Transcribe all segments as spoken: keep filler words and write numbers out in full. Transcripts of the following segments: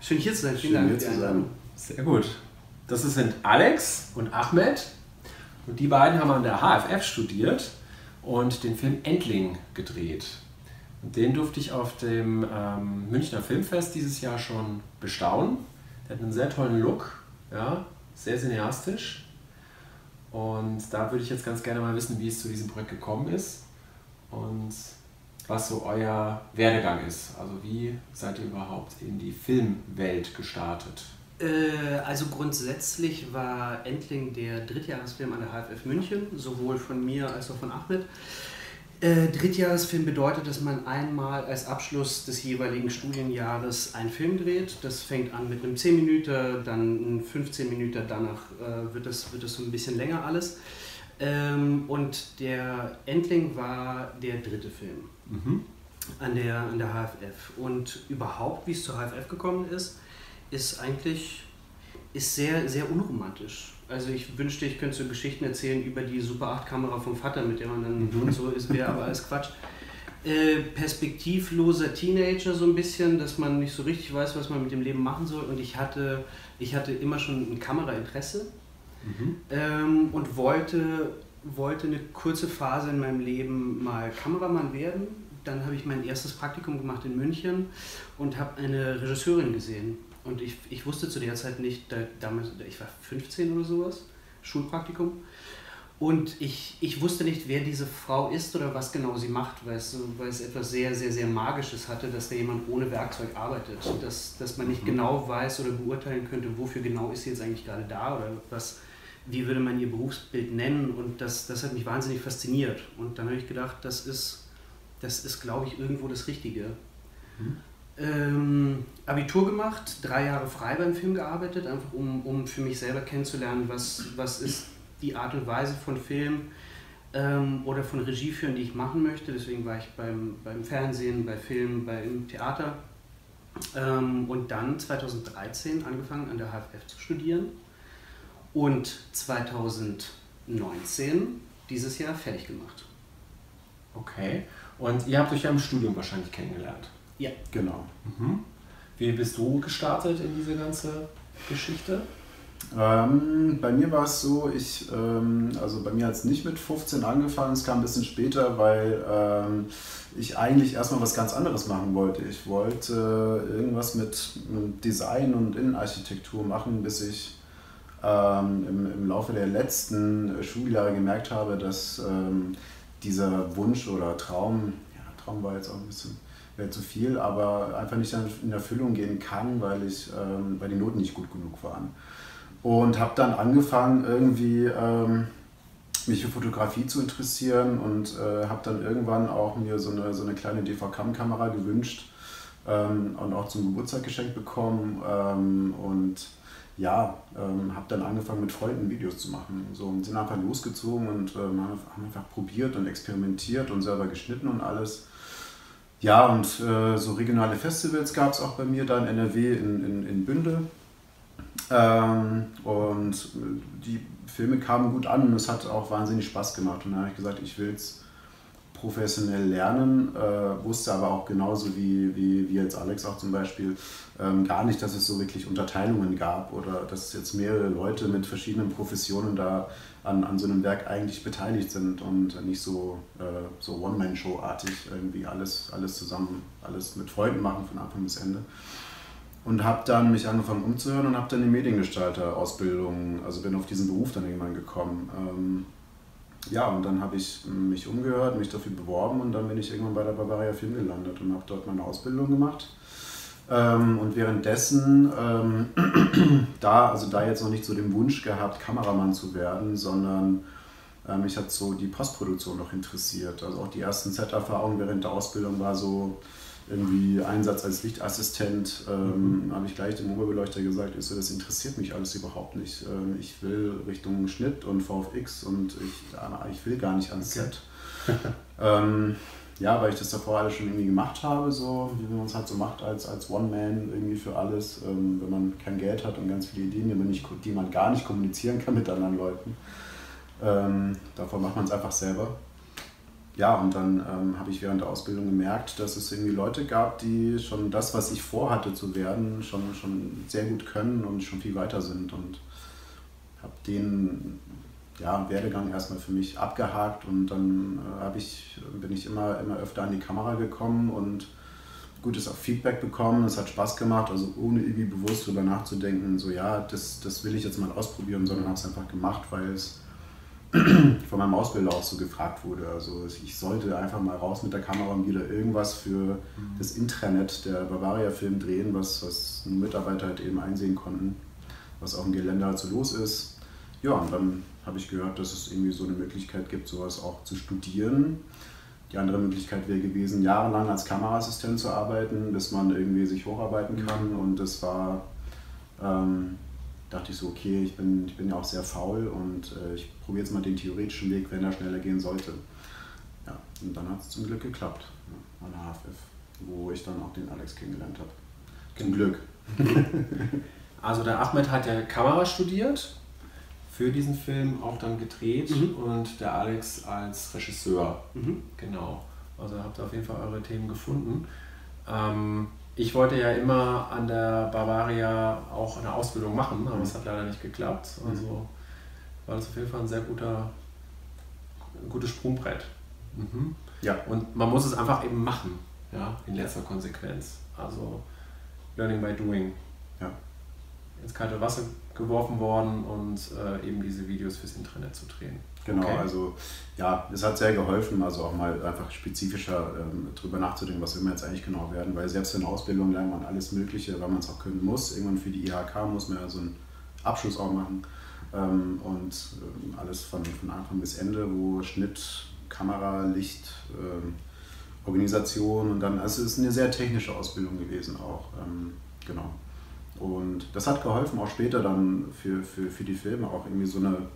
Schön hier zu sein. Vielen Dank. Hier zu sein. Sehr gut. Das sind Alex und Ahmed. Und die beiden haben an der H F F studiert und den Film Endling gedreht. Und den durfte ich auf dem ähm, Münchner Filmfest dieses Jahr schon bestaunen. Der hat einen sehr tollen Look, ja, sehr cineastisch. Und da würde ich jetzt ganz gerne mal wissen, wie es zu diesem Projekt gekommen ist und was so euer Werdegang ist. Also wie seid ihr überhaupt in die Filmwelt gestartet? Äh, also grundsätzlich war Endling der Drittjahresfilm an der H F F München, sowohl von mir als auch von Ahmed. Äh, Drittjahresfilm bedeutet, dass man einmal als Abschluss des jeweiligen Studienjahres einen Film dreht. Das fängt an mit einem zehn Minuten, dann ein fünfzehn Minuten, danach äh, wird es wird es so ein bisschen länger alles. Ähm, und der Endling war der dritte Film mhm. an, der, an der H F F. Und überhaupt, wie es zur H F F gekommen ist, ist eigentlich ist sehr, sehr unromantisch. Also ich wünschte, ich könnte so Geschichten erzählen über die Super acht Kamera vom Vater, mit der man dann mhm. und so ist, wäre aber alles Quatsch. Äh, perspektivloser Teenager so ein bisschen, dass man nicht so richtig weiß, was man mit dem Leben machen soll. Und ich hatte, ich hatte immer schon ein Kamerainteresse mhm. ähm, und wollte, wollte eine kurze Phase in meinem Leben mal Kameramann werden. Dann habe ich mein erstes Praktikum gemacht in München und habe eine Regisseurin gesehen. Und ich, ich wusste zu der Zeit nicht, da, damals, ich war fünfzehn oder sowas, Schulpraktikum. Und ich, ich wusste nicht, wer diese Frau ist oder was genau sie macht, weil es, weil es etwas sehr, sehr, sehr Magisches hatte, dass da jemand ohne Werkzeug arbeitet. Dass, dass man nicht mhm. genau weiß oder beurteilen könnte, wofür genau ist sie jetzt eigentlich gerade da oder was, wie würde man ihr Berufsbild nennen. Und das, das hat mich wahnsinnig fasziniert. Und dann habe ich gedacht, das ist, das ist glaube ich, irgendwo das Richtige. Mhm. Ähm, Abitur gemacht, drei Jahre frei beim Film gearbeitet, einfach um, um für mich selber kennenzulernen, was, was ist die Art und Weise von Film ähm, oder von Regie führen, die ich machen möchte. Deswegen war ich beim, beim Fernsehen, bei Film, beim Theater ähm, und dann zweitausenddreizehn angefangen an der H F F zu studieren und zweitausendneunzehn dieses Jahr fertig gemacht. Okay, und ihr habt euch ja im Studium wahrscheinlich kennengelernt. Ja. Genau. Mhm. Wie bist du gestartet in diese ganze Geschichte? Ähm, bei mir war es so, ich, ähm, also bei mir hat es nicht mit fünfzehn angefangen, es kam ein bisschen später, weil ähm, ich eigentlich erstmal was ganz anderes machen wollte. Ich wollte äh, irgendwas mit, mit Design und Innenarchitektur machen, bis ich ähm, im, im Laufe der letzten Schuljahre gemerkt habe, dass ähm, dieser Wunsch oder Traum, ja, Traum war jetzt auch ein bisschen wäre zu viel, aber einfach nicht in Erfüllung gehen kann, weil, ich, ähm, weil die Noten nicht gut genug waren. Und habe dann angefangen, irgendwie ähm, mich für Fotografie zu interessieren und äh, habe dann irgendwann auch mir so eine, so eine kleine D V Cam-Kamera gewünscht ähm, und auch zum Geburtstag geschenkt bekommen. Ähm, und ja, ähm, habe dann angefangen, mit Freunden Videos zu machen. So, und sind einfach losgezogen und ähm, haben einfach probiert und experimentiert und selber geschnitten und alles. Ja, und äh, so regionale Festivals gab es auch bei mir da in N R W, in, in, in Bünde. Ähm, und die Filme kamen gut an und es hat auch wahnsinnig Spaß gemacht. Und dann habe ich gesagt, ich will es professionell lernen, äh, wusste aber auch genauso wie, wie, wie jetzt Alex auch zum Beispiel ähm, gar nicht, dass es so wirklich Unterteilungen gab oder dass jetzt mehrere Leute mit verschiedenen Professionen da an, an so einem Werk eigentlich beteiligt sind und nicht so, äh, so One-Man-Show-artig irgendwie alles, alles zusammen, alles mit Freunden machen von Anfang bis Ende. Und habe dann mich angefangen umzuhören und habe dann die Mediengestalter-Ausbildung, also bin auf diesen Beruf dann irgendwann gekommen. Ähm, ja, und dann habe ich mich umgehört, mich dafür beworben und dann bin ich irgendwann bei der Bavaria Film gelandet und habe dort meine Ausbildung gemacht. Ähm, und währenddessen, ähm, da, also da jetzt noch nicht so den Wunsch gehabt, Kameramann zu werden, sondern äh, mich hat so die Postproduktion noch interessiert. Also auch die ersten Set-Erfahrungen während der Ausbildung war so irgendwie Einsatz als Lichtassistent, ähm, mhm. habe ich gleich dem Oberbeleuchter gesagt, ich so, das interessiert mich alles überhaupt nicht. Ähm, ich will Richtung Schnitt und V F X und ich, äh, ich will gar nicht ans okay. Set. ähm, ja, weil ich das davor alles schon irgendwie gemacht habe, so wie man es halt so macht als, als One-Man irgendwie für alles, ähm, wenn man kein Geld hat und ganz viele Ideen, die man, nicht, die man gar nicht kommunizieren kann mit anderen Leuten. Ähm, davor macht man es einfach selber. ja, und dann ähm, habe ich während der Ausbildung gemerkt, dass es irgendwie Leute gab, die schon das, was ich vorhatte zu werden, schon, schon sehr gut können und schon viel weiter sind. Und habe den ja, Werdegang erstmal für mich abgehakt und dann äh, habe ich, bin ich immer, immer öfter an die Kamera gekommen und gutes Feedback bekommen. Es hat Spaß gemacht, also ohne irgendwie bewusst drüber nachzudenken, so ja, das, das will ich jetzt mal ausprobieren, sondern habe es einfach gemacht, weil es von meinem Ausbilder auch so gefragt wurde. Also ich sollte einfach mal raus mit der Kamera und wieder irgendwas für das Intranet der Bavaria Film drehen, was, was Mitarbeiter halt eben einsehen konnten, was auf dem Gelände halt so los ist. Ja, und dann habe ich gehört, dass es irgendwie so eine Möglichkeit gibt, sowas auch zu studieren. Die andere Möglichkeit wäre gewesen, jahrelang als Kameraassistent zu arbeiten, bis man irgendwie sich hocharbeiten kann. Und das war, ähm, dachte ich so, okay, ich bin, ich bin ja auch sehr faul und äh, ich probiere jetzt mal den theoretischen Weg, wenn er schneller gehen sollte. Ja, und dann hat es zum Glück geklappt, ja, an der H F F, wo ich dann auch den Alex kennengelernt habe. Zum Glück. Also der Ahmed hat ja Kamera studiert, für diesen Film auch dann gedreht mhm. und der Alex als Regisseur. Mhm. Genau. Also habt ihr auf jeden Fall eure Themen gefunden. Ähm, ich wollte ja immer an der Bavaria auch eine Ausbildung machen, aber es mhm. hat leider nicht geklappt. Also war das auf jeden Fall ein sehr guter, ein gutes Sprungbrett. Mhm. Ja. Und man muss es einfach eben machen, ja, in letzter Konsequenz. Also Learning by Doing. Ja. Ins kalte Wasser geworfen worden und äh, eben diese Videos fürs Intranet zu drehen. Genau, okay. Also ja, es hat sehr geholfen, also auch mal einfach spezifischer ähm, drüber nachzudenken, was will man jetzt eigentlich genau werden, weil selbst in der Ausbildung lernt man alles Mögliche, weil man es auch können muss. Irgendwann für die I H K muss man ja so einen Abschluss auch machen ähm, und ähm, alles von, von Anfang bis Ende, wo Schnitt, Kamera, Licht, ähm, Organisation und dann, also es ist eine sehr technische Ausbildung gewesen auch, ähm, genau. Und das hat geholfen, auch später dann für, für, für die Filme auch irgendwie so eine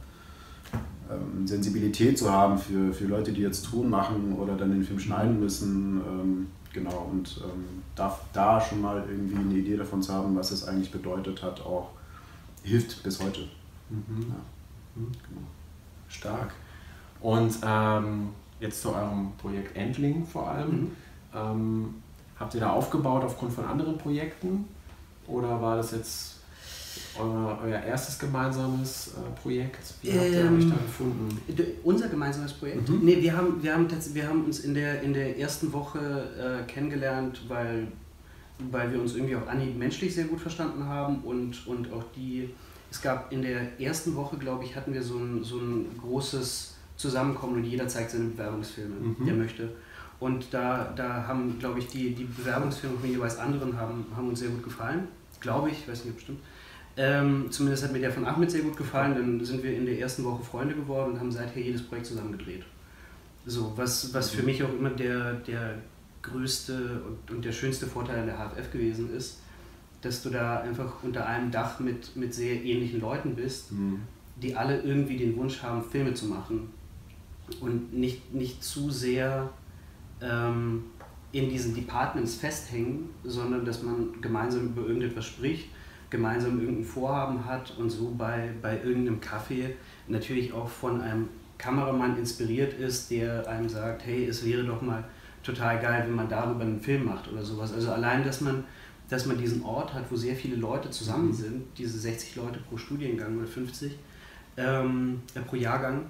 ähm, Sensibilität zu haben für, für Leute, die jetzt Ton machen oder dann den Film schneiden müssen. Ähm, genau, und ähm, da, da schon mal irgendwie eine Idee davon zu haben, was es eigentlich bedeutet hat, auch hilft bis heute. Mhm. Ja. Mhm. Genau. Stark. Und ähm, jetzt zu eurem Projekt Endling vor allem. Mhm. Ähm, habt ihr da aufgebaut aufgrund von anderen Projekten? Oder war das jetzt euer, euer erstes gemeinsames äh, Projekt? Wie habt ihr ähm, euch da gefunden? Unser gemeinsames Projekt? Mhm. Nee, wir haben, wir, haben wir haben uns in der, in der ersten Woche äh, kennengelernt, weil, weil wir uns irgendwie auf Anhieb menschlich sehr gut verstanden haben und, und auch die, es gab in der ersten Woche, glaube ich, hatten wir so ein, so ein großes Zusammenkommen und jeder zeigt seine Bewerbungsfilme, mhm. der möchte. Und da, da haben, glaube ich, die, die Bewerbungsfilme von jeweils anderen haben, haben uns sehr gut gefallen. Glaube ich, weiß nicht, bestimmt. Ähm, zumindest hat mir der von Ahmed sehr gut gefallen. Dann sind wir in der ersten Woche Freunde geworden und haben seither jedes Projekt zusammen gedreht. So, was, was für mich auch immer der, der größte und, und der schönste Vorteil an der H F F gewesen ist, dass du da einfach unter einem Dach mit, mit sehr ähnlichen Leuten bist, mhm. die alle irgendwie den Wunsch haben, Filme zu machen und nicht, nicht zu sehr ähm, in diesen Departments festhängen, sondern dass man gemeinsam über irgendetwas spricht, gemeinsam irgendein Vorhaben hat und so bei, bei irgendeinem Kaffee natürlich auch von einem Kameramann inspiriert ist, der einem sagt, hey, es wäre doch mal total geil, wenn man darüber einen Film macht oder sowas. Also allein, dass man, dass man diesen Ort hat, wo sehr viele Leute zusammen sind, diese sechzig Leute pro Studiengang oder fünfzig ähm, äh, pro Jahrgang,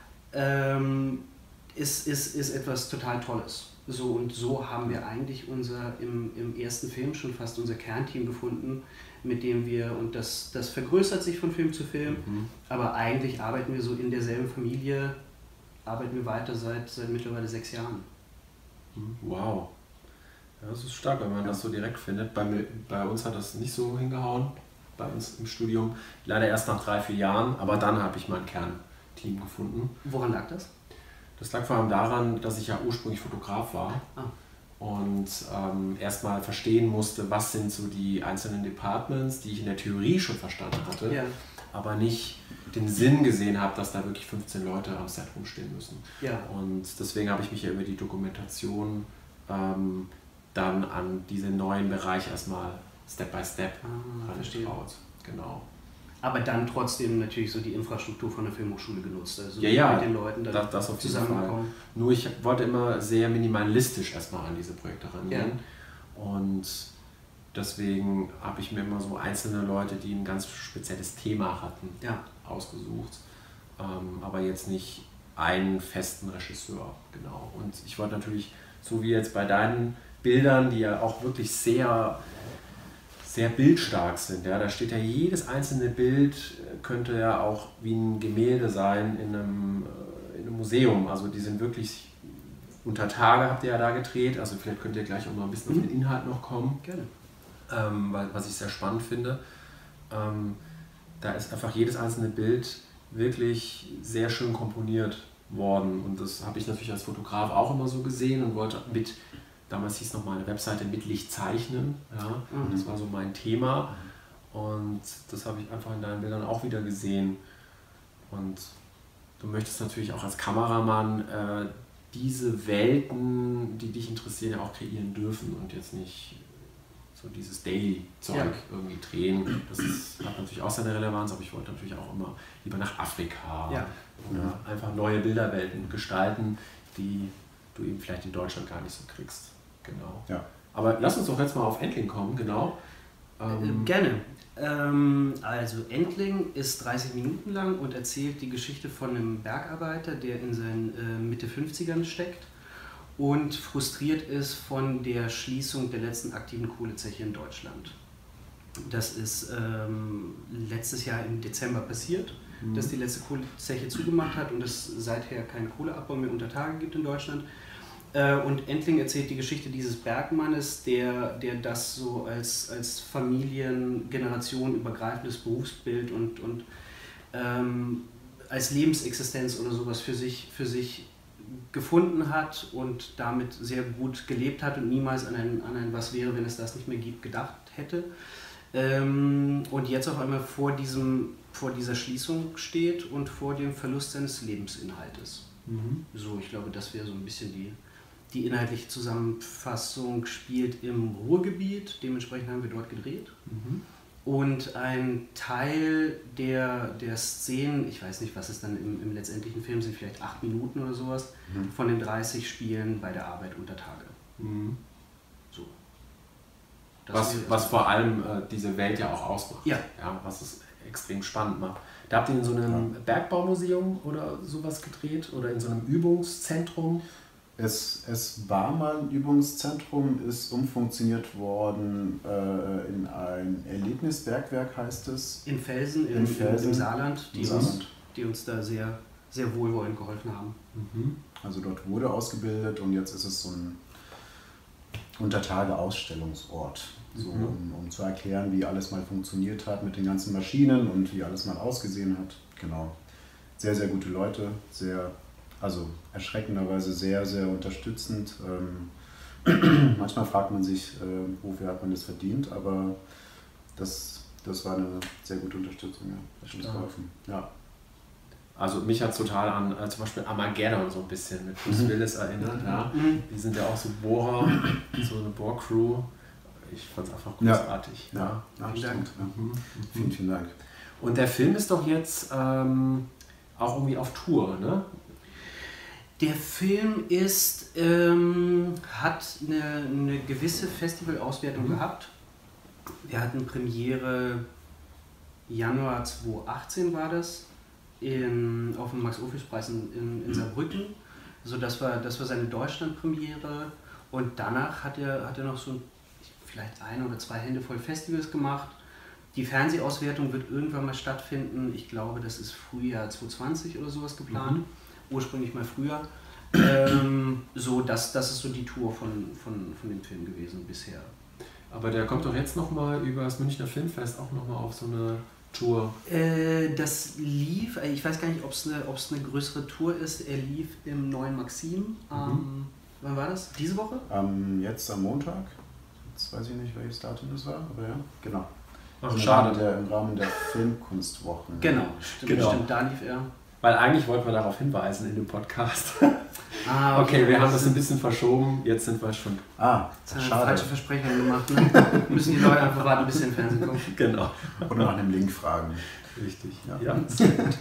ähm, ist, ist, ist etwas total Tolles. So, und so haben wir eigentlich unser im, im ersten Film schon fast unser Kernteam gefunden, mit dem wir, und das, das vergrößert sich von Film zu Film, mhm. aber eigentlich arbeiten wir so in derselben Familie, arbeiten wir weiter seit, seit mittlerweile sechs Jahren. Wow. Ja, das ist stark, wenn man ja. das so direkt findet. Bei, bei uns hat das nicht so hingehauen, bei uns im Studium. Leider erst nach drei, vier Jahren, aber dann habe ich mein Kernteam gefunden. Woran lag das? Das lag vor allem daran, dass ich ja ursprünglich Fotograf war ah. und ähm, erstmal verstehen musste, was sind so die einzelnen Departments, die ich in der Theorie schon verstanden hatte, ja. aber nicht den Sinn gesehen habe, dass da wirklich fünfzehn Leute am Set rumstehen müssen. Ja. Und deswegen habe ich mich ja über die Dokumentation ähm, dann an diesen neuen Bereich erstmal Step by Step ah, rangetraut. Genau. aber dann trotzdem natürlich so die Infrastruktur von der Filmhochschule genutzt. Also ja, ja, mit den Leuten dann das, das auf jeden zusammenkommen. Fall. Nur ich wollte immer sehr minimalistisch erstmal an diese Projekte rangehen. Ja. Und deswegen habe ich mir immer so einzelne Leute, die ein ganz spezielles Thema hatten, ja. ausgesucht. Ähm, aber jetzt nicht einen festen Regisseur. Genau. Und ich wollte natürlich, so wie jetzt bei deinen Bildern, die ja auch wirklich sehr, sehr bildstark sind. Ja? Da steht ja jedes einzelne Bild, könnte ja auch wie ein Gemälde sein in einem, in einem Museum. Also die sind wirklich unter Tage, habt ihr ja da gedreht. Also vielleicht könnt ihr gleich auch noch ein bisschen mhm. auf den Inhalt noch kommen. Gerne. Ähm, weil, was ich sehr spannend finde. Ähm, da ist einfach jedes einzelne Bild wirklich sehr schön komponiert worden. Und das habe ich natürlich als Fotograf auch immer so gesehen und wollte mit, damals hieß noch mal eine Webseite, mit Licht zeichnen. Ja? Mhm. Das war so mein Thema. Und das habe ich einfach in deinen Bildern auch wieder gesehen. Und du möchtest natürlich auch als Kameramann äh, diese Welten, die dich interessieren, ja auch kreieren dürfen und jetzt nicht so dieses Daily-Zeug ja. irgendwie drehen. Das ist, hat natürlich auch seine Relevanz, aber ich wollte natürlich auch immer lieber nach Afrika ja. oder ja. einfach neue Bilderwelten gestalten, die du eben vielleicht in Deutschland gar nicht so kriegst. Genau. Ja. Aber lass uns doch jetzt mal auf Entling kommen, genau. Ähm, Gerne. Ähm, also Entling ist dreißig Minuten lang und erzählt die Geschichte von einem Bergarbeiter, der in seinen äh, Mitte fünfzigern steckt und frustriert ist von der Schließung der letzten aktiven Kohlezeche in Deutschland. Das ist ähm, letztes Jahr im Dezember passiert, mhm. dass die letzte Kohlezeche zugemacht hat und es seither keinen Kohleabbau mehr unter Tage gibt in Deutschland. Äh, und Entling erzählt die Geschichte dieses Bergmannes, der, der das so als, als Familien-Generation übergreifendes Berufsbild und, und ähm, als Lebensexistenz oder sowas für sich, für sich gefunden hat und damit sehr gut gelebt hat und niemals an ein, an ein Was wäre, wenn es das nicht mehr gibt, gedacht hätte. Ähm, und jetzt auf einmal vor, diesem, vor dieser Schließung steht und vor dem Verlust seines Lebensinhaltes. Mhm. So, ich glaube, das wäre so ein bisschen die, die inhaltliche Zusammenfassung. Spielt im Ruhrgebiet, dementsprechend haben wir dort gedreht. Mhm. Und ein Teil der, der Szenen, ich weiß nicht, was es dann im, im letztendlichen Film sind, vielleicht acht Minuten oder sowas, mhm. von den dreißig Spielen bei der Arbeit unter Tage. Mhm. So. Was, was vor allem äh, diese Welt ja auch ausmacht, ja. Ja, was es extrem spannend macht. Da habt ihr in so einem ja. Bergbaumuseum oder sowas gedreht oder in so einem Übungszentrum? Es, es war mal ein Übungszentrum, ist umfunktioniert worden äh, in ein Erlebnisbergwerk, heißt es. In Velsen, in, in Velsen, im Saarland, die, Im Saarland. Uns, die uns da sehr, sehr wohlwollend geholfen haben. Mhm. Also dort wurde ausgebildet und jetzt ist es so ein Untertage-Ausstellungsort, so, mhm. um, um zu erklären, wie alles mal funktioniert hat mit den ganzen Maschinen und wie alles mal ausgesehen hat. Genau. Sehr, sehr gute Leute, sehr... Also erschreckenderweise sehr, sehr unterstützend. Ähm, manchmal fragt man sich, äh, wofür hat man das verdient, aber das, das war eine sehr gute Unterstützung. Ja. Das hat uns geholfen. Ja. Also mich hat es total an äh, zum Beispiel Armageddon so ein bisschen mit Bruce Willis erinnert. Ja. Die sind ja auch so Bohrer, so eine Bohrcrew. Ich fand es einfach großartig. Ja, ja. ja vielen Dank. Ja. Mhm. Vielen, vielen Dank. Und der Film ist doch jetzt ähm, auch irgendwie auf Tour, ne? Der Film ist, ähm, hat eine, eine gewisse Festivalauswertung mhm. gehabt. Wir hatten Premiere Januar zweitausendachtzehn war das, in, auf dem Max-Ophüls-Preis in, in, in Saarbrücken. Also das war, das war seine Deutschland-Premiere und danach hat er, hat er noch so vielleicht ein oder zwei Hände voll Festivals gemacht. Die Fernsehauswertung wird irgendwann mal stattfinden. Ich glaube, das ist Frühjahr zweitausendzwanzig oder sowas geplant. Mhm. Ursprünglich mal früher. Ähm, so, das, das ist so die Tour von, von, von dem Film gewesen bisher. Aber der kommt doch jetzt nochmal über das Münchner Filmfest auch nochmal auf so eine Tour. Äh, das lief, ich weiß gar nicht, ob es eine, eine größere Tour ist. Er lief im Neuen Maxim. Ähm, mhm. Wann war das? Diese Woche? Ähm, jetzt am Montag. Jetzt weiß ich nicht, welches Datum das war, aber ja, genau. Ach, Im schade. Rahmen der, Im Rahmen der Filmkunstwochen. Genau, stimmt, genau. stimmt, da lief er. Weil eigentlich wollten wir darauf hinweisen in dem Podcast. Ah, okay, okay, wir haben das ein bisschen verschoben, jetzt sind wir schon... Ah, jetzt haben wir eine falsche Versprechung gemacht. Ne? Müssen die Leute einfach warten, ein bisschen Fernsehen gucken. Genau. Oder nach einem Link fragen. Richtig, ja. ja, sehr gut.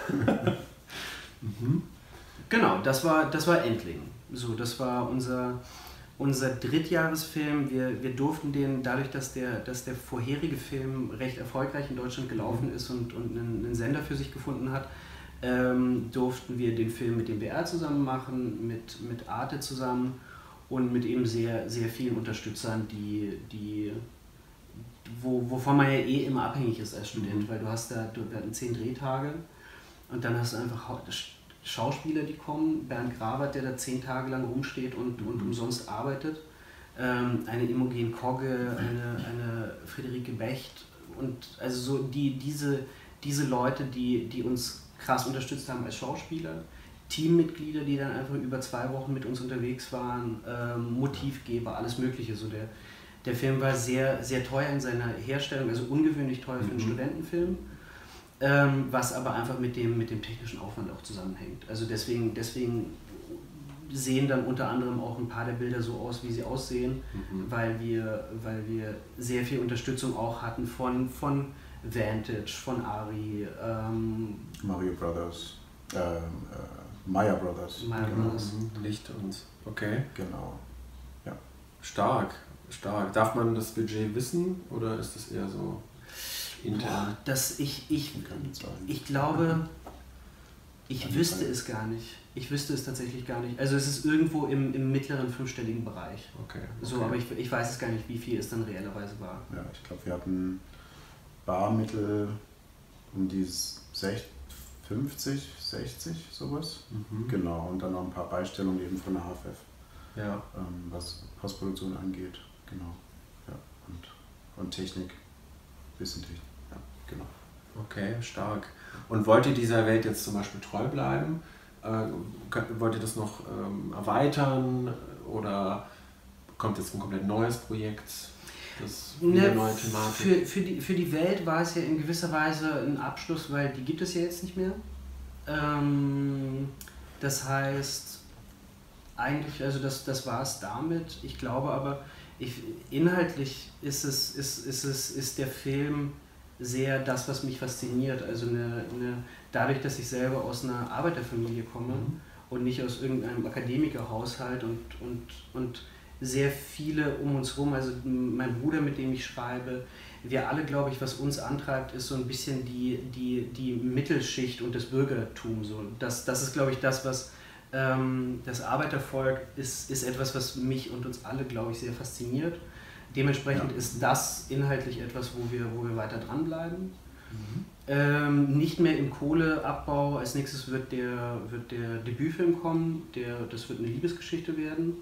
mhm. Genau, das war, das war Entling. So, das war unser, unser Drittjahresfilm. Wir, wir durften den, dadurch, dass der, dass der vorherige Film recht erfolgreich in Deutschland gelaufen ist und, und einen, einen Sender für sich gefunden hat, ähm, durften wir den Film mit dem B R zusammen machen, mit, mit Arte zusammen und mit eben sehr, sehr vielen Unterstützern, die, die, wo, wovon man ja eh immer abhängig ist als Student, mhm. weil du hast da, du, wir hatten zehn Drehtage und dann hast du einfach Schauspieler, die kommen, Bernd Grabert, der da zehn Tage lang rumsteht und, und umsonst arbeitet, ähm, eine Imogen Kogge, eine, eine Friederike Becht und also so die, diese, diese Leute, die, die uns krass unterstützt haben als Schauspieler, Teammitglieder, die dann einfach über zwei Wochen mit uns unterwegs waren, ähm, Motivgeber, alles mögliche. So der, der Film war sehr, sehr teuer in seiner Herstellung, also ungewöhnlich teuer für einen mhm. Studentenfilm. Ähm, was aber einfach mit dem, mit dem technischen Aufwand auch zusammenhängt. Also deswegen, deswegen sehen dann unter anderem auch ein paar der Bilder so aus, wie sie aussehen, mhm. weil, wir, weil wir sehr viel Unterstützung auch hatten von, von Vantage, von Ari, ähm, Mario Brothers, äh, äh, Maya Brothers. Maya genau. Brothers. Licht und okay. Genau. Ja. Stark, stark. Darf man das Budget wissen oder ist das eher so intern? Boah, das ich, ich, ich glaube, ich wüsste es gar nicht. Ich wüsste es tatsächlich gar nicht. Also es ist irgendwo im, im mittleren fünfstelligen Bereich. Okay. okay. So, aber ich, ich weiß es gar nicht, wie viel es dann reellerweise war. Ja, ich glaube, wir hatten Barmittel um die fünfzig, sechzig, sowas. Mhm. Genau, und dann noch ein paar Beistellungen eben von der H F F, ja. ähm, was Postproduktion angeht. Genau. Ja, und, und Technik, bisschen Technik. Ja, genau. Okay, stark. Und wollt ihr dieser Welt jetzt zum Beispiel treu bleiben? Äh, wollt ihr das noch ähm, erweitern oder kommt jetzt ein komplett neues Projekt? Das ne, neue Thematik? Für, für, die, für die Welt war es ja in gewisser Weise ein Abschluss, weil die gibt es ja jetzt nicht mehr. Ähm, das heißt, eigentlich, also das, das war es damit. Ich glaube aber, ich, inhaltlich ist, es, ist, ist, es, ist der Film sehr das, was mich fasziniert. Also eine, eine, dadurch, dass ich selber aus einer Arbeiterfamilie komme mhm. und nicht aus irgendeinem Akademikerhaushalt und, und, und sehr viele um uns herum, also mein Bruder, mit dem ich schreibe, wir alle, glaube ich, was uns antreibt, ist so ein bisschen die, die, die Mittelschicht und das Bürgertum. So. Das, das ist, glaube ich, das, was ähm, das Arbeitervolk ist, ist etwas, was mich und uns alle, glaube ich, sehr fasziniert. Dementsprechend ja. ist das inhaltlich etwas, wo wir, wo wir weiter dranbleiben. Mhm. Ähm, nicht mehr im Kohleabbau. Als nächstes wird der, wird der Debütfilm kommen. Der, das wird eine Liebesgeschichte werden.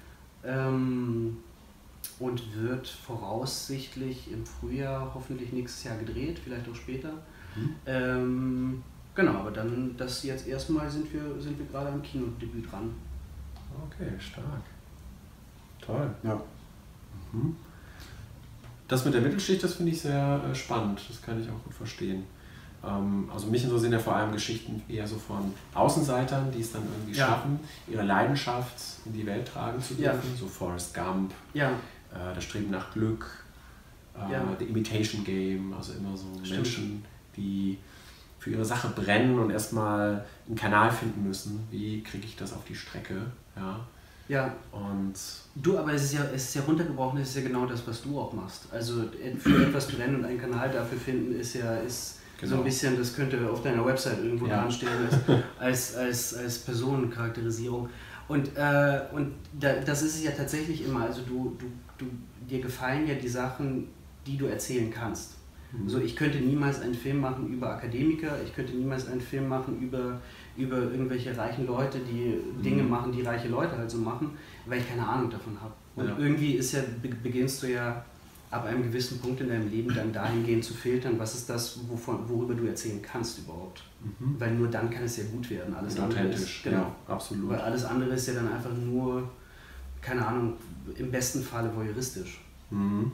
Ähm, und wird voraussichtlich im Frühjahr, hoffentlich nächstes Jahr gedreht, vielleicht auch später. Mhm. Ähm, genau, aber dann, das jetzt erstmal sind wir, sind wir gerade am Kinodebüt dran. Okay, stark. Toll. Ja. Mhm. Das mit der Mittelschicht, das finde ich sehr äh, spannend, das kann ich auch gut verstehen. Ähm, also mich interessieren ja vor allem Geschichten eher so von Außenseitern, die es dann irgendwie ja. schaffen, ihre Leidenschaft in die Welt tragen zu dürfen, ja. so Forrest Gump, ja. äh, das Streben nach Glück, äh, ja. The Imitation Game, also immer so Stimmt. Menschen, die für ihre Sache brennen und erstmal einen Kanal finden müssen, wie kriege ich das auf die Strecke, ja. Ja. Und du, aber es ist ja, es ist ja runtergebrochen, es ist ja genau das, was du auch machst. Also für etwas brennen und einen Kanal dafür finden, ist ja ist genau. so ein bisschen, das könnte auf deiner Website irgendwo ja. dran stehen, als, als, als Personencharakterisierung. Und, äh, und da, das ist es ja tatsächlich immer, also du, du, du, dir gefallen ja die Sachen, die du erzählen kannst. Mhm. So, ich könnte niemals einen Film machen über Akademiker, ich könnte niemals einen Film machen über über irgendwelche reichen Leute, die Dinge machen, die reiche Leute halt so machen, weil ich keine Ahnung davon habe. Und ja. irgendwie ist ja, beginnst du ja ab einem gewissen Punkt in deinem Leben dann dahingehend zu filtern, was ist das, wovon, worüber du erzählen kannst überhaupt. Mhm. Weil nur dann kann es ja gut werden. Alles Und andere authentisch, ist, genau. Ja, absolut. Weil alles andere ist ja dann einfach nur, keine Ahnung, im besten Falle voyeuristisch. Mhm.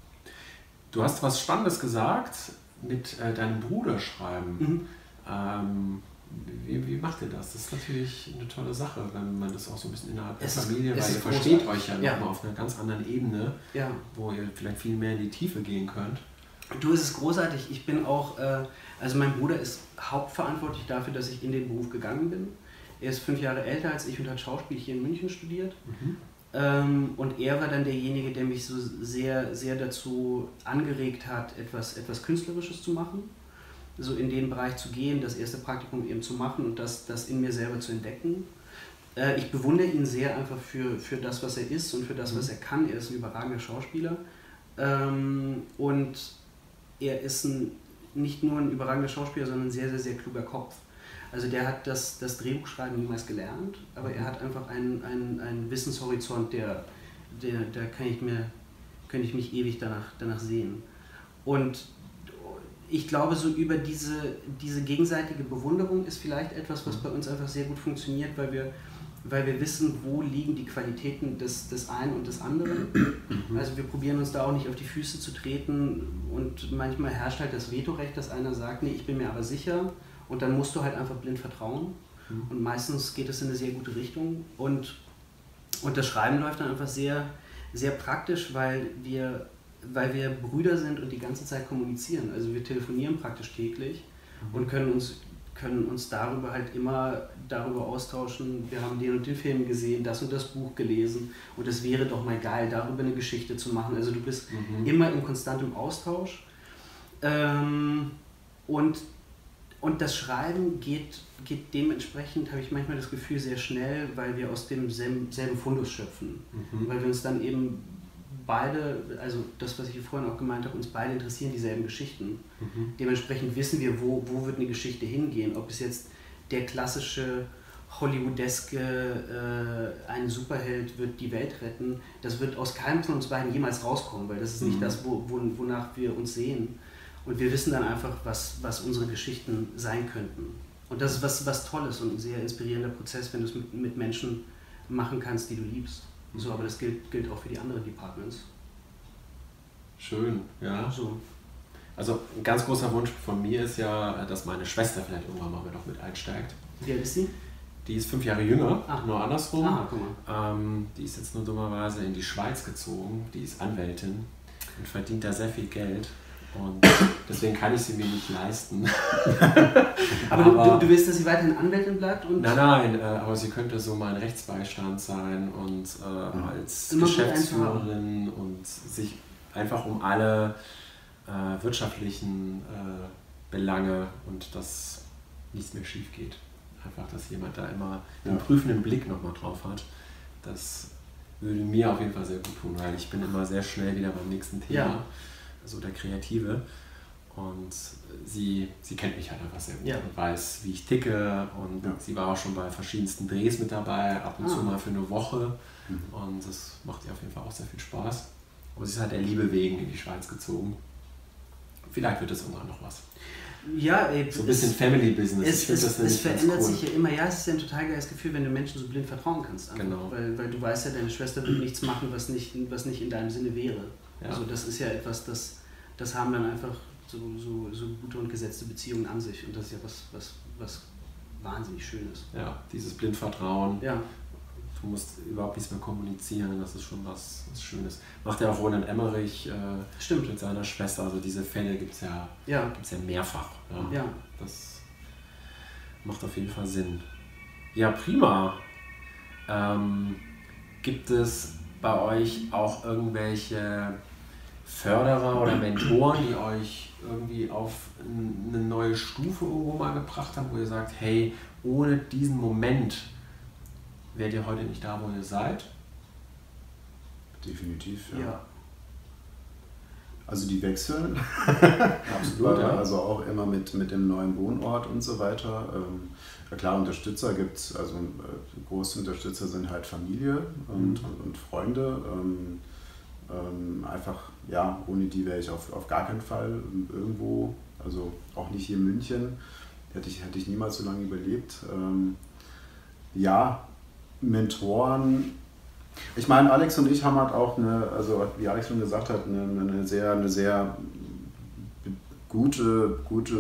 Du hast was Spannendes gesagt mit äh, deinem Bruder schreiben. Mhm. Ähm, Wie, wie macht ihr das? Das ist natürlich eine tolle Sache, wenn man das auch so ein bisschen innerhalb der Es ist- Familie, es weil ist ihr versteht großartig. euch ja Ja. nochmal auf einer ganz anderen Ebene, Ja. wo ihr vielleicht viel mehr in die Tiefe gehen könnt. Du, es ist großartig. Ich bin auch, äh, also mein Bruder ist hauptverantwortlich dafür, dass ich in den Beruf gegangen bin. Er ist fünf Jahre älter als ich und hat Schauspiel hier in München studiert. Mhm. Ähm, und er war dann derjenige, der mich so sehr, sehr dazu angeregt hat, etwas, etwas Künstlerisches zu machen. So in den Bereich zu gehen, das erste Praktikum eben zu machen und das, das in mir selber zu entdecken. Äh, ich bewundere ihn sehr einfach für, für das, was er ist und für das, was er kann. Er ist ein überragender Schauspieler. Ähm, und er ist ein, nicht nur ein überragender Schauspieler, sondern ein sehr, sehr, sehr kluger Kopf. Also der hat das, das Drehbuchschreiben niemals gelernt, aber er hat einfach einen, einen, einen Wissenshorizont, der, der, da kann ich, mir, kann ich mich ewig danach, danach sehen. Und ich glaube, so über diese, diese gegenseitige Bewunderung ist vielleicht etwas, was bei uns einfach sehr gut funktioniert, weil wir, weil wir wissen, wo liegen die Qualitäten des, des einen und des anderen. Also wir probieren uns da auch nicht auf die Füße zu treten und manchmal herrscht halt das Vetorecht, dass einer sagt, nee, ich bin mir aber sicher und dann musst du halt einfach blind vertrauen und meistens geht es in eine sehr gute Richtung und, und das Schreiben läuft dann einfach sehr, sehr praktisch, weil wir, weil wir Brüder sind und die ganze Zeit kommunizieren. Also wir telefonieren praktisch täglich und können uns können uns darüber halt immer darüber austauschen, wir haben den und den Film gesehen, das und das Buch gelesen und es wäre doch mal geil, darüber eine Geschichte zu machen. Also du bist mhm. immer in konstantem Austausch ähm, und, und das Schreiben geht, geht dementsprechend, habe ich manchmal das Gefühl, sehr schnell, weil wir aus dem selben, selben Fundus schöpfen, mhm. weil wir uns dann eben beide, also das, was ich vorhin auch gemeint habe, uns beide interessieren dieselben Geschichten. Mhm. Dementsprechend wissen wir, wo, wo wird eine Geschichte hingehen. Ob es jetzt der klassische Hollywoodeske, äh, ein Superheld wird die Welt retten, das wird aus keinem von uns beiden jemals rauskommen, weil das ist mhm. nicht das, wo, wo, wonach wir uns sehen. Und wir wissen dann einfach, was, was unsere Geschichten sein könnten. Und das ist was, was Tolles und ein sehr inspirierender Prozess, wenn du es mit, mit Menschen machen kannst, die du liebst. So, aber das gilt, gilt auch für die anderen Departments. Schön, ja. So. Also ein ganz großer Wunsch von mir ist ja, dass meine Schwester vielleicht irgendwann mal noch mit einsteigt. Wie alt ist sie? Die ist fünf Jahre jünger, ah. nur andersrum. Ah, guck mal. Ähm, die ist jetzt nur dummerweise in die Schweiz gezogen. Die ist Anwältin und verdient da sehr viel Geld. Und deswegen kann ich sie mir nicht leisten. aber du, aber du, du willst, dass sie weiterhin Anwältin bleibt? Und nein, nein, äh, aber sie könnte so mein Rechtsbeistand sein und äh, mhm. als Immer Geschäftsführerin und sich einfach um alle äh, wirtschaftlichen äh, Belange und dass nichts mehr schief geht. Einfach, dass jemand da immer einen ja. prüfenden Blick nochmal drauf hat. Das würde mir auf jeden Fall sehr gut tun, weil ich bin immer sehr schnell wieder beim nächsten Thema. Ja. Also der Kreative und sie, sie kennt mich halt einfach sehr gut ja. und weiß, wie ich ticke und ja. sie war auch schon bei verschiedensten Drehs mit dabei, ab und ah. zu mal für eine Woche mhm. und das macht ihr auf jeden Fall auch sehr viel Spaß. Aber sie ist halt der Liebe wegen in die Schweiz gezogen. Vielleicht wird das irgendwann noch was. Ja, ey, so ein bisschen es, Family Business. Es, ich finde es, das es verändert cool. sich ja immer. Ja, es ist ja ein total geiles Gefühl, wenn du Menschen so blind vertrauen kannst. Einfach. Genau. Weil, weil du weißt ja, deine Schwester wird nichts machen, was nicht, was nicht in deinem Sinne wäre. Ja. Also das ist ja etwas, das, das haben dann einfach so, so, so gute und gesetzte Beziehungen an sich. Und das ist ja was, was, was wahnsinnig Schönes. Ja, dieses Blindvertrauen. Ja. Du musst überhaupt nichts mehr kommunizieren, das ist schon was, was Schönes. Macht ja auch Roland Emmerich äh, Stimmt. mit seiner Schwester, also diese Fälle gibt es ja, ja. gibt's ja mehrfach. Ja. ja. Das macht auf jeden Fall Sinn. Ja, prima. Ähm, gibt es bei euch auch irgendwelche Förderer oder Mentoren, die euch irgendwie auf eine neue Stufe irgendwo mal gebracht haben, wo ihr sagt, hey, ohne diesen Moment wärt ihr heute nicht da, wo ihr seid? Definitiv, ja. ja. Also die wechseln. Absolut, ja. Also auch immer mit, mit dem neuen Wohnort und so weiter. Ähm, ja klar, Unterstützer gibt es, also äh, große Unterstützer sind halt Familie und, mhm. und, und Freunde. Ähm, ähm, einfach, ja, ohne die wäre ich auf, auf gar keinen Fall irgendwo, also auch nicht hier in München, hätte ich, hätte ich niemals so lange überlebt. Ähm, ja, Mentoren. Ich meine, Alex und ich haben halt auch eine, also wie Alex schon gesagt hat, eine, eine sehr, eine sehr gute, gute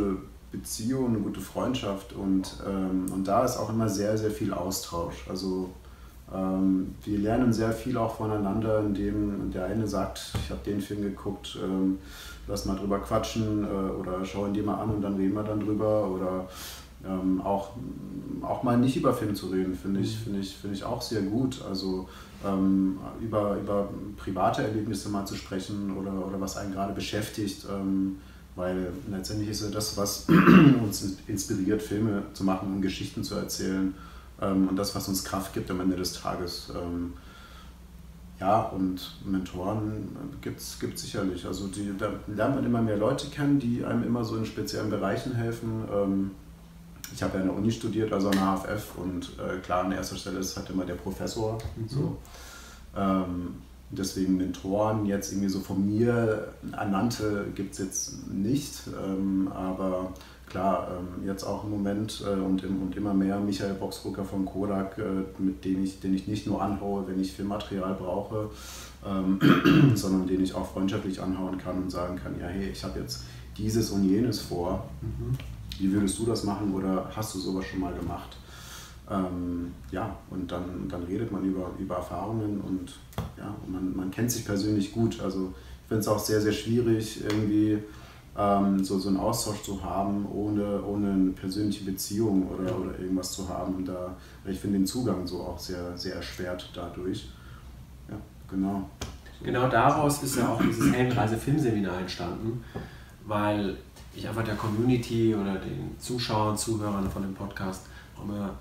Beziehung, eine gute Freundschaft und, ähm, und da ist auch immer sehr, sehr viel Austausch. Also ähm, wir lernen sehr viel auch voneinander, indem der eine sagt, ich habe den Film geguckt, ähm, lass mal drüber quatschen äh, oder schau ihn dir mal an und dann reden wir dann drüber oder ähm, auch, auch mal nicht über Film zu reden, finde ich, finde ich, finde ich auch sehr gut. Also ähm, über, über private Erlebnisse mal zu sprechen oder, oder was einen gerade beschäftigt, ähm, weil letztendlich ist ja das, was uns inspiriert, Filme zu machen und Geschichten zu erzählen ähm, und das, was uns Kraft gibt am Ende des Tages. Ähm, ja, und Mentoren gibt es sicherlich. Also die, da lernt man immer mehr Leute kennen, die einem immer so in speziellen Bereichen helfen. Ähm, ich habe ja an der Uni studiert, also an der H F F und äh, klar, an erster Stelle ist halt immer der Professor und so. Ähm, deswegen Mentoren jetzt irgendwie so von mir ernannte gibt es jetzt nicht, ähm, aber klar, ähm, jetzt auch im Moment äh, und, im, und immer mehr Michael Boxbrücker von Kodak, äh, mit dem ich, den ich nicht nur anhaue, wenn ich Filmmaterial brauche, ähm, sondern den ich auch freundschaftlich anhauen kann und sagen kann, ja hey, ich habe jetzt dieses und jenes vor, mhm. wie würdest du das machen oder hast du sowas schon mal gemacht? Ähm, ja, und dann, dann redet man über, über Erfahrungen und ja, und man, man kennt sich persönlich gut. Also ich finde es auch sehr, sehr schwierig, irgendwie ähm, so, so einen Austausch zu haben, ohne, ohne eine persönliche Beziehung oder, oder irgendwas zu haben. Und da, ich finde den Zugang so auch sehr, sehr erschwert dadurch. Ja, genau. So. Genau daraus ist ja auch dieses Heldenreise-Filmseminar entstanden, weil ich einfach der Community oder den Zuschauern, Zuhörern von dem Podcast auch immer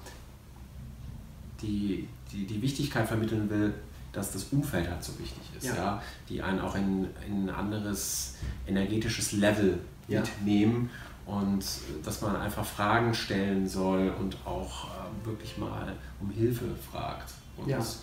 Die, die, die Wichtigkeit vermitteln will, dass das Umfeld halt so wichtig ist, ja. Ja, die einen auch in, in ein anderes energetisches Level ja. mitnehmen und dass man einfach Fragen stellen soll und auch äh, wirklich mal um Hilfe fragt. Und ja. das,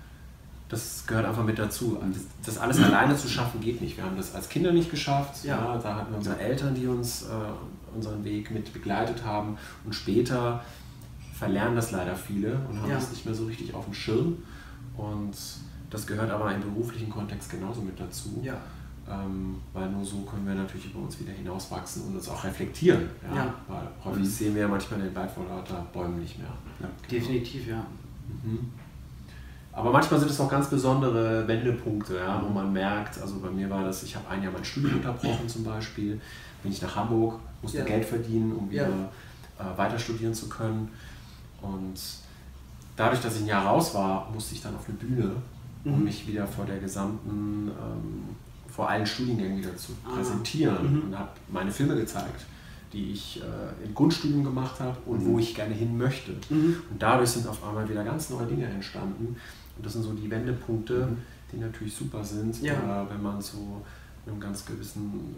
das gehört einfach mit dazu. Das, das alles alleine zu schaffen geht nicht. Wir haben das als Kinder nicht geschafft. Ja. Ja, da hatten wir unsere Eltern, die uns äh, unseren Weg mit begleitet haben und später verlernen das leider viele und haben ja. das nicht mehr so richtig auf dem Schirm. Und das gehört aber im beruflichen Kontext genauso mit dazu. Ja. Ähm, weil nur so können wir natürlich über uns wieder hinauswachsen und uns auch reflektieren. Ja? Ja. Weil häufig mhm. sehen wir ja manchmal den Wald vor lauter Bäumen nicht mehr. Ja, genau. Definitiv, ja. Mhm. Aber manchmal sind es auch ganz besondere Wendepunkte, ja, wo man merkt, also bei mir war das, ich habe ein Jahr mein Studium unterbrochen zum Beispiel, bin ich nach Hamburg, musste ja. Geld verdienen, um wieder ja. äh, weiter studieren zu können. Und dadurch, dass ich ein Jahr raus war, musste ich dann auf eine Bühne, um mhm. mich wieder vor der gesamten, ähm, vor allen Studiengängen wieder zu präsentieren ah. mhm. und habe meine Filme gezeigt, die ich äh, im Grundstudium gemacht habe und mhm. wo ich gerne hin möchte. Mhm. Und dadurch sind auf einmal wieder ganz neue Dinge entstanden. Und das sind so die Wendepunkte, mhm. die natürlich super sind, ja. äh, wenn man so mit einem ganz gewissen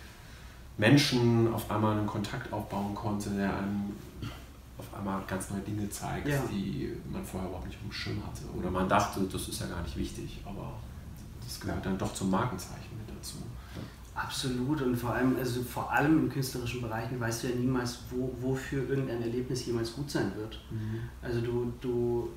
Menschen auf einmal einen Kontakt aufbauen konnte, der einem auf einmal ganz neue Dinge zeigt, ja. die man vorher überhaupt nicht auf dem Schirm hatte. Oder man dachte, das ist ja gar nicht wichtig, aber das gehört dann doch zum Markenzeichen mit dazu. Absolut, und vor allem, also vor allem in künstlerischen Bereichen weißt du ja niemals, wo, wofür irgendein Erlebnis jemals gut sein wird. Mhm. Also du, du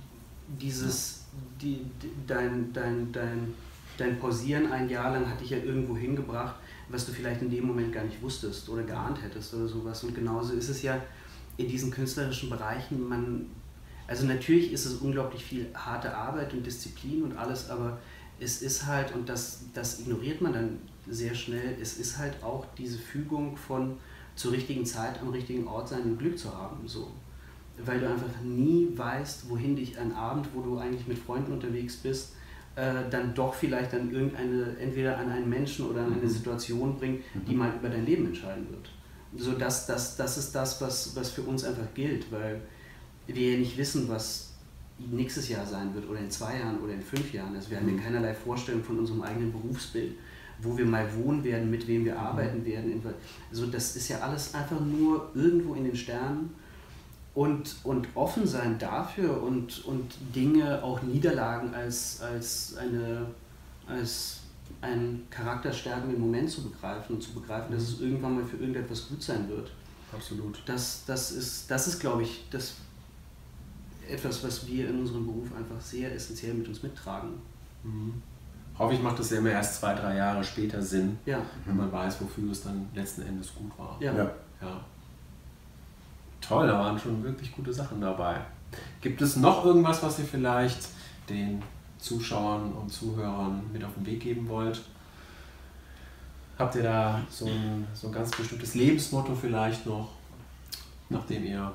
dieses, die, dein, dein, dein, dein Pausieren ein Jahr lang hat dich ja irgendwo hingebracht, was du vielleicht in dem Moment gar nicht wusstest oder geahnt hättest oder sowas. Und genauso ist es ja in diesen künstlerischen Bereichen. Man, also natürlich ist es unglaublich viel harte Arbeit und Disziplin und alles, aber es ist halt, und das, das ignoriert man dann sehr schnell, es ist halt auch diese Fügung von zur richtigen Zeit am richtigen Ort sein und Glück zu haben, so. Weil du einfach nie weißt, wohin dich ein Abend, wo du eigentlich mit Freunden unterwegs bist, äh, dann doch vielleicht an irgendeine, entweder an einen Menschen oder an eine Situation bringt, die mal über dein Leben entscheiden wird. So, das, das, das ist das, was, was für uns einfach gilt, weil wir ja nicht wissen, was nächstes Jahr sein wird oder in zwei Jahren oder in fünf Jahren. Also wir haben ja keinerlei Vorstellung von unserem eigenen Berufsbild, wo wir mal wohnen werden, mit wem wir arbeiten werden. Also das ist ja alles einfach nur irgendwo in den Sternen und, und offen sein dafür und, und Dinge, auch Niederlagen als, als, eine, als einen charakterstärkenden Moment zu begreifen und zu begreifen, dass es irgendwann mal für irgendetwas gut sein wird. Absolut. Das, das ist, das ist, glaube ich, das etwas, was wir in unserem Beruf einfach sehr essentiell mit uns mittragen. Mhm. häufig macht das ja immer erst zwei, drei Jahre später Sinn, Ja. wenn man weiß, wofür es dann letzten Endes gut war. Ja. Ja. Ja. Toll, da waren schon wirklich gute Sachen dabei. Gibt es noch irgendwas, was ihr vielleicht den Zuschauern und Zuhörern mit auf den Weg geben wollt? Habt ihr da so ein, so ein ganz bestimmtes Lebensmotto vielleicht noch, nachdem ihr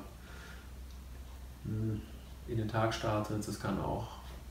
in den Tag startet? Das kann auch.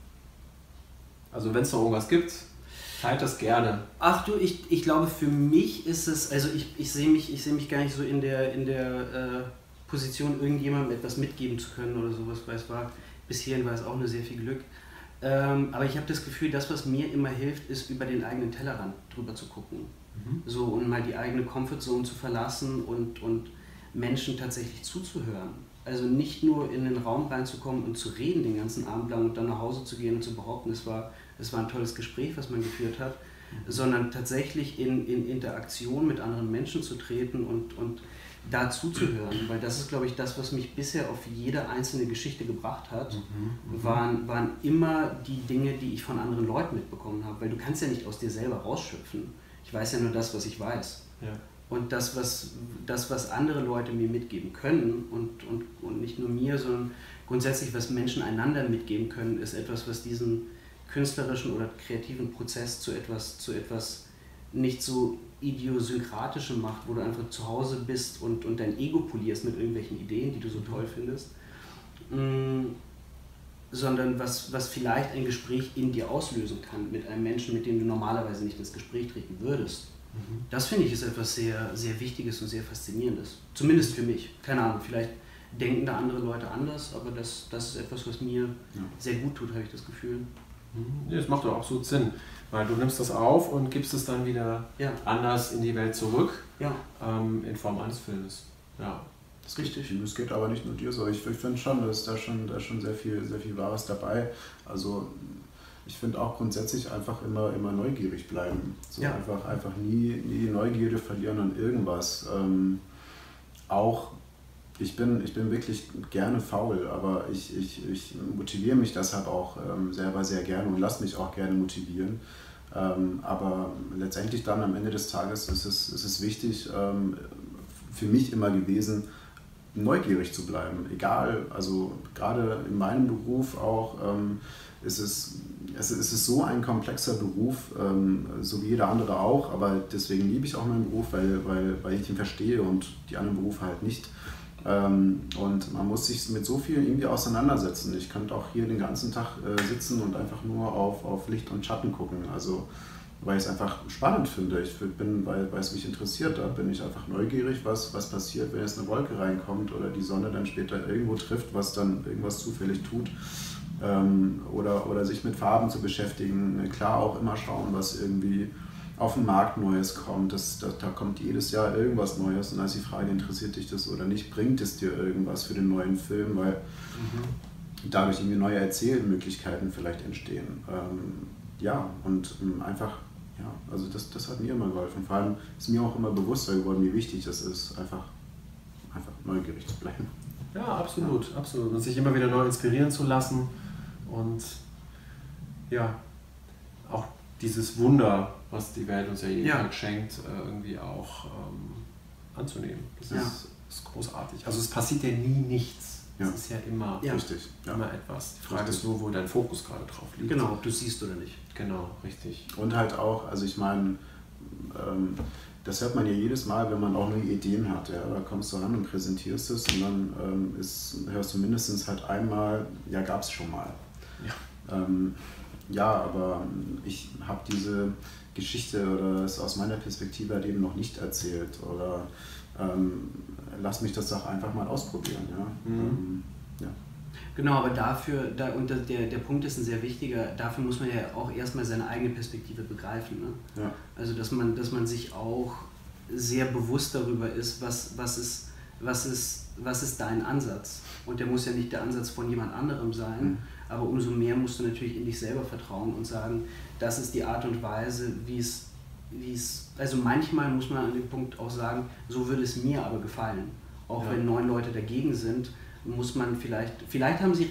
Also wenn es noch irgendwas gibt, teilt das gerne. Ach du, ich, ich glaube, für mich ist es, also ich, ich sehe mich, ich sehe mich gar nicht so in der, in der äh, Position, irgendjemandem etwas mitgeben zu können oder sowas, weil es war, bis hierhin war es auch nur sehr viel Glück. Ähm, aber ich habe das Gefühl, das, was mir immer hilft, ist, über den eigenen Tellerrand drüber zu gucken. Mhm. So, und mal die eigene Comfortzone zu verlassen und, und Menschen tatsächlich zuzuhören. Also nicht nur in den Raum reinzukommen und zu reden den ganzen Abend lang und dann nach Hause zu gehen und zu behaupten, es war, es war ein tolles Gespräch, was man geführt hat, mhm. sondern tatsächlich in, in Interaktion mit anderen Menschen zu treten und, und da zuzuhören, weil das ist, glaube ich, das, was mich bisher auf jede einzelne Geschichte gebracht hat, mhm, waren, waren immer die Dinge, die ich von anderen Leuten mitbekommen habe, weil du kannst ja nicht aus dir selber rausschöpfen. Ich weiß ja nur das, was ich weiß. Ja. Und das was, das, was andere Leute mir mitgeben können und, und, und nicht nur mir, sondern grundsätzlich, was Menschen einander mitgeben können, ist etwas, was diesen künstlerischen oder kreativen Prozess zu etwas, zu etwas nicht so Idiosynkratischem macht, wo du einfach zu Hause bist und, und dein Ego polierst mit irgendwelchen Ideen, die du so toll findest, mm, sondern was, was vielleicht ein Gespräch in dir auslösen kann mit einem Menschen, mit dem du normalerweise nicht ins Gespräch treten würdest. Mhm. Das finde ich ist etwas sehr, sehr Wichtiges und sehr Faszinierendes. Zumindest für mich. Keine Ahnung, vielleicht denken da andere Leute anders, aber das, das ist etwas, was mir ja. sehr gut tut, habe ich das Gefühl. Ja, das macht doch absolut Sinn, weil du nimmst das auf und gibst es dann wieder ja. anders in die Welt zurück, ja. ähm, in Form eines Filmes. Ja, das ist richtig. Es geht aber nicht nur dir so. Ich, ich finde schon, dass da schon, da schon sehr viel, sehr viel Wahres dabei. Also ich finde auch grundsätzlich einfach immer, immer neugierig bleiben. So ja. einfach, einfach nie, nie Neugierde verlieren an irgendwas. Ähm, auch Ich bin, ich bin wirklich gerne faul, aber ich, ich, ich motiviere mich deshalb auch ähm, selber sehr gerne und lasse mich auch gerne motivieren. Ähm, aber letztendlich dann am Ende des Tages ist es, ist es wichtig, ähm, für mich immer gewesen, neugierig zu bleiben. Egal, also gerade in meinem Beruf auch ähm, ist es, es ist so ein komplexer Beruf, ähm, so wie jeder andere auch, aber deswegen liebe ich auch meinen Beruf, weil, weil, weil ich ihn verstehe und die anderen Berufe halt nicht. Ähm, und man muss sich mit so viel irgendwie auseinandersetzen. Ich könnte auch hier den ganzen Tag äh, sitzen und einfach nur auf, auf Licht und Schatten gucken, also weil ich es einfach spannend finde. Ich bin, weil, weil es mich interessiert, da bin ich einfach neugierig, was, was passiert, wenn jetzt eine Wolke reinkommt oder die Sonne dann später irgendwo trifft, was dann irgendwas zufällig tut. Ähm, oder, oder sich mit Farben zu beschäftigen. Klar auch immer schauen, was irgendwie auf den Markt Neues kommt. Das, da, da kommt jedes Jahr irgendwas Neues und da ist die Frage, interessiert dich das oder nicht, bringt es dir irgendwas für den neuen Film, weil mhm. dadurch irgendwie neue Erzählmöglichkeiten vielleicht entstehen. Ähm, ja, und ähm, einfach, ja, also das, das hat mir immer geholfen. Vor allem ist mir auch immer bewusster geworden, wie wichtig das ist, einfach, einfach neugierig zu bleiben. Ja, absolut, ja. absolut. Und sich immer wieder neu inspirieren zu lassen und ja, auch dieses Wunder, was die Welt uns ja jeden ja. Tag schenkt, irgendwie auch ähm, anzunehmen. Das ja. ist, ist großartig. Also es passiert ja nie nichts. Es ja. ist ja immer, ja. Richtig, ja. immer etwas. Die Frage richtig. ist nur, wo dein Fokus gerade drauf liegt. Genau, ob du siehst oder nicht. Genau, richtig. Und halt auch, also ich meine, ähm, das hört man ja jedes Mal, wenn man auch nur Ideen hat. Ja? Da kommst du ran und präsentierst es und dann ähm, ist, hörst du mindestens halt einmal, ja, gab es schon mal. Ja, ähm, ja aber ich habe diese Geschichte oder es aus meiner Perspektive halt eben noch nicht erzählt oder ähm, lass mich das doch einfach mal ausprobieren. Ja? Mhm. Ähm, ja. Genau, aber dafür, da, und der, der Punkt ist ein sehr wichtiger, dafür muss man ja auch erstmal seine eigene Perspektive begreifen. Ne? Ja. Also dass man, dass man sich auch sehr bewusst darüber ist, was, was, ist, was, ist, was ist dein Ansatz. Und der muss ja nicht der Ansatz von jemand anderem sein, mhm. aber umso mehr musst du natürlich in dich selber vertrauen und sagen, das ist die Art und Weise, wie es, wie es, also manchmal muss man an dem Punkt auch sagen, so würde es mir aber gefallen. Auch ja. wenn neun Leute dagegen sind, muss man vielleicht, vielleicht haben sie recht,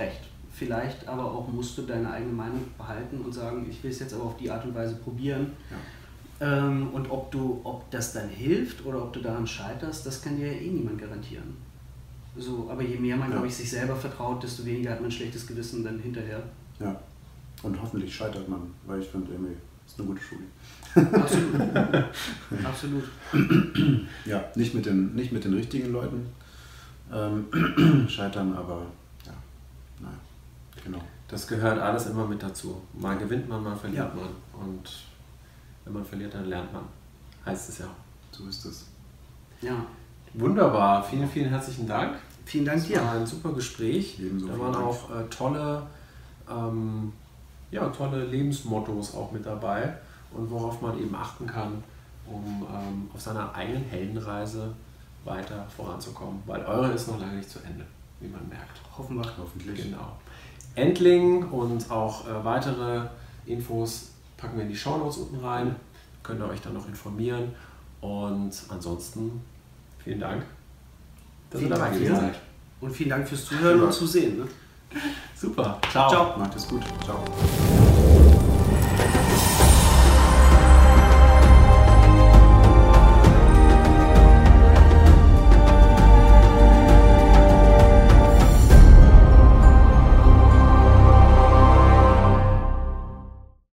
vielleicht aber auch musst du deine eigene Meinung behalten und sagen, ich will es jetzt aber auf die Art und Weise probieren. Ja. Ähm, und ob du, ob das dann hilft oder ob du daran scheiterst, das kann dir ja eh niemand garantieren. So, aber je mehr man, ja. glaube ich, sich selber vertraut, desto weniger hat man ein schlechtes Gewissen dann hinterher. Ja, und hoffentlich scheitert man, weil ich finde, M A ist eine gute Schule. Absolut. Absolut. Ja, nicht mit den, nicht mit den richtigen Leuten ähm, scheitern, aber ja, naja, genau. Das gehört alles immer mit dazu. Mal gewinnt man, mal verliert ja. man. Und wenn man verliert, dann lernt man. Heißt es ja. So ist es. Ja. Wunderbar. Vielen, vielen herzlichen Dank. Vielen Dank dir. Das war ein super Gespräch. Ebenso da waren Dank. auch äh, tolle, ähm, ja, tolle Lebensmottos auch mit dabei und worauf man eben achten kann, um ähm, auf seiner eigenen Heldenreise weiter voranzukommen. Weil eure ist noch lange nicht zu Ende, wie man merkt. Hoffen wir. Hoffentlich. Genau. Entling und auch äh, weitere Infos packen wir in die Shownotes unten rein. Könnt ihr euch dann noch informieren. Und ansonsten vielen Dank, dass vielen ihr dabei Dank gewesen dir. seid. Und vielen Dank fürs Zuhören Ja. und Zusehen. Ne? Super. Ciao. Ciao. Macht es gut. Ciao.